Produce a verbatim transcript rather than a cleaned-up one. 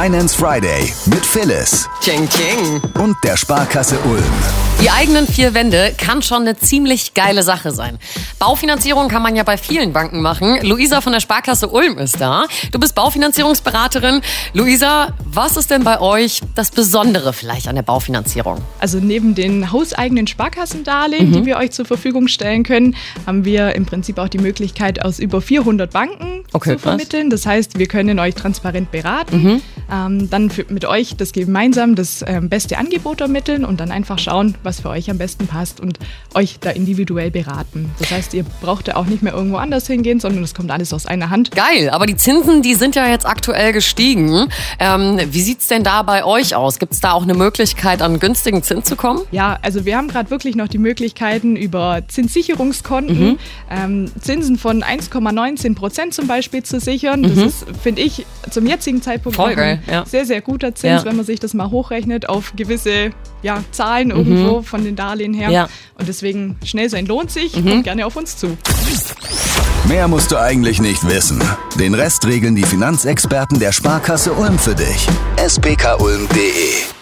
Finance Friday mit Phyllis. Tsching, tsching. Und der Sparkasse Ulm. Die eigenen vier Wände kann schon eine ziemlich geile Sache sein. Baufinanzierung kann man ja bei vielen Banken machen. Luisa von der Sparkasse Ulm ist da. Du bist Baufinanzierungsberaterin. Luisa, was ist denn bei euch das Besondere vielleicht an der Baufinanzierung? Also neben den hauseigenen Sparkassendarlehen, mhm. die wir euch zur Verfügung stellen können, haben wir im Prinzip auch die Möglichkeit, aus über vierhundert Banken okay, zu vermitteln. Das heißt, wir können euch transparent beraten, mhm. ähm, dann für, mit euch das gemeinsam das ähm, beste Angebot ermitteln und dann einfach schauen, was für euch am besten passt und euch da individuell beraten. Das heißt, ihr braucht ja auch nicht mehr irgendwo anders hingehen, sondern es kommt alles aus einer Hand. Geil, aber die Zinsen, die sind ja jetzt aktuell gestiegen. Ähm, wie sieht's denn da bei euch aus? Gibt es da auch eine Möglichkeit, an günstigen Zins zu kommen? Ja, also wir haben gerade wirklich noch die Möglichkeiten über Zinssicherungskonten, mhm. ähm, Zinsen von eins Komma neunzehn Prozent zum Beispiel zu sichern. Das mhm. ist, finde ich, zum jetzigen Zeitpunkt Voll ein geil, ja. sehr, sehr guter Zins, ja. wenn man sich das mal hochrechnet auf gewisse ja, Zahlen irgendwo mhm. von den Darlehen her. Ja. Und deswegen schnell sein lohnt sich. Mhm. Kommt gerne auf uns zu. Mehr musst du eigentlich nicht wissen. Den Rest regeln die Finanzexperten der Sparkasse Ulm für dich. s p k ulm punkt d e